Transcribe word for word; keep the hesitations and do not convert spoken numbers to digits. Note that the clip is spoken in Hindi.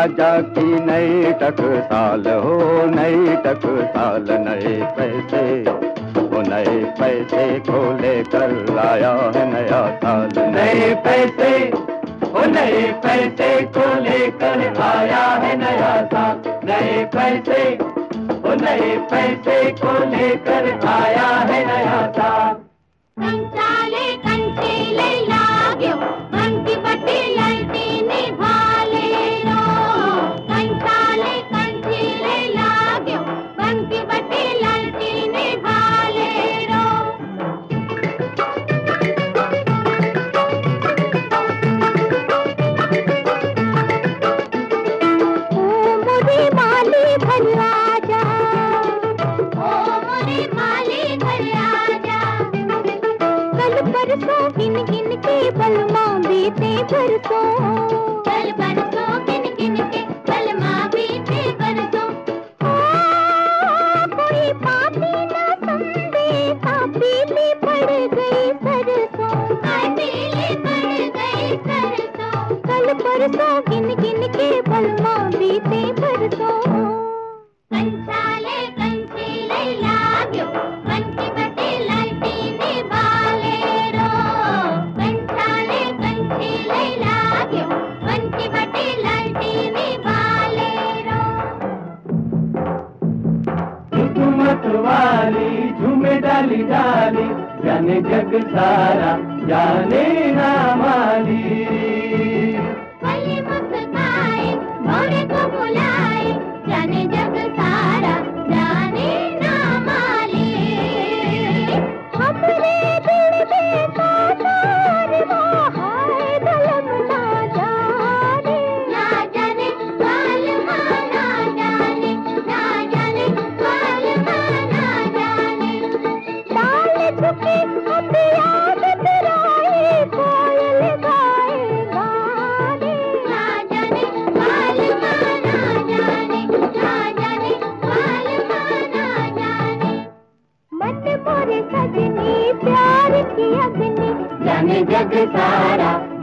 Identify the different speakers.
Speaker 1: राजा की नई टकसाल हो, नई टकसाल नए पैसे, वो नए पैसे को लेकर आया है नया साल। नए पैसे, वो नए पैसे को लेकर आया है नया साल। नए पैसे, वो नए पैसे को लेकर आया है नया साल।
Speaker 2: कंचाले कंचीले लाग्यो, मंकी बटी ललटीनी भाले रो। कंचाले कंचीले लाग्यो, मंकी बटी ललटीनी भाले रो। ओ मुरी माली घर आजा, ओ मुरी माली घर आजा। कल परसों गिन गिन के बलमा बीते बरसों, कल परसों गिन गिन के बलमा बीते बरसों। कोई पापी न समझे, पीली पड़ गई सरसों, पीली पड़ गई सरसों। कल परसों गिन गिन के बलमा बीते बरसों। कंचाले कंचीले लाग्यो, मंकी बटी ललटीनी भाले रो। कंचाले कंचीले लाग्यो, मंकी बटी ललटीनी भाले रो।
Speaker 1: हुकूमत वाली झूमे डाली डाली, जाने जग सारा जाने ना माली।
Speaker 2: गली मुस्काए मोरे को बुलाए, जाने जग सारा जाने ना माली। हमरे दिल में तार वो हाय दलम ना जाने, ना जाने कालमा ना जाने, ना जाने कालमा ना जाने। डाल झुके अब याद तेराए, कोयल गाए गाने। ना जाने कालमा ना जाने, ना जाने कालमा ना जाने। मन मोरे सजनी प्यार की अग्नि,
Speaker 1: जाने जग सारा